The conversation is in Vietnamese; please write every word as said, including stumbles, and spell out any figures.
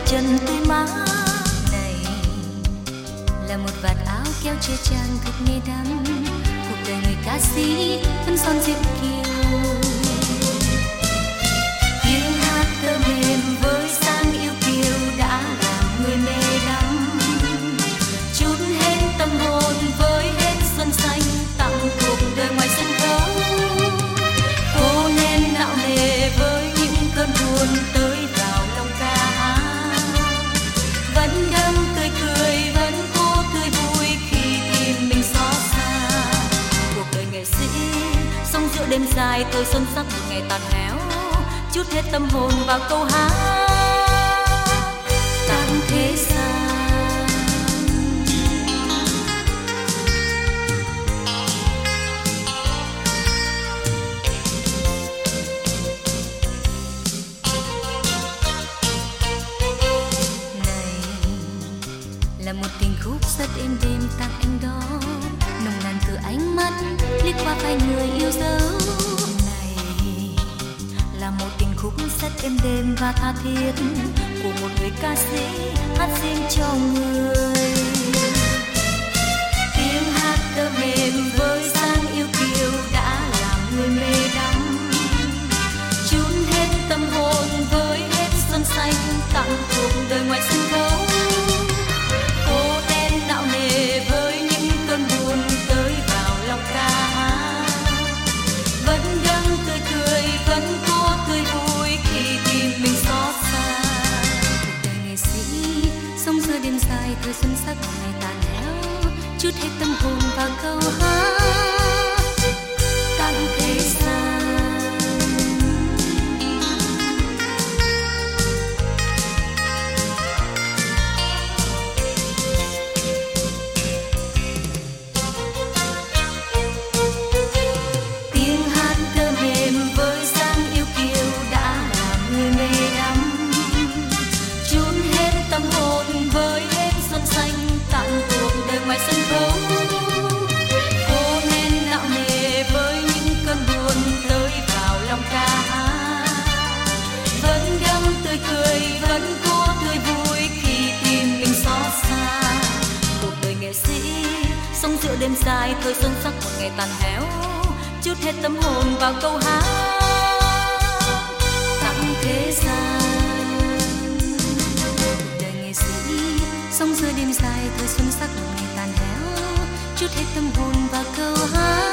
chân tươi mát. Này là một vạt áo kéo che trang thực nghe đắm cuộc đời người ca sĩ vẫn son diệu kiều. Tiếng hát thơ mềm với dáng yêu kiều đã làm người mê đắm, chút hết tâm hồn với hết xuân xanh tặng cuộc đời ngoài sân khấu. Cô nên nạo nề với những cơn buồn tới vào lòng ca hát, vẫn đâm tươi cười vẫn cô tươi vui khi tim mình xót xa. Cuộc đời nghệ sĩ sống giữa đêm dài tôi xuân sắc một ngày tàn héo, chút hết tâm hồn vào câu hát tặng thế gian. Là một tình khúc rất êm đềm tặng anh đó, nồng nàn từ ánh mắt liếc qua vai người yêu dấu. Này là một tình khúc rất êm đềm và tha thiết của một người ca sĩ hát riêng cho người. Tiếng hát thơ mềm với dáng yêu kiều đã làm người mê đắm, chút hết tâm hồn với hết xuân xanh tặng cuộc đời ngoài sân khấu. Với những cơn buồn tới vào lòng ca hát, vẫn đâm tươi cười vẫn cố tươi vui khi tim mình xót xa. Cuộc đời nghệ sĩ sống giữa đêm dài thời xuân sắc ngày tàn héo, chút hết tâm hồn vào câu hát tặng thế gian. Đêm dài thôi xuân sắc một ngày tàn héo, chút hết tâm hồn vào câu hát tặng thế gian. Cuộc đời nghệ sĩ sống giữa đêm dài thôi xuân sắc một ngày tàn héo, chút hết tâm hồn vào câu hát.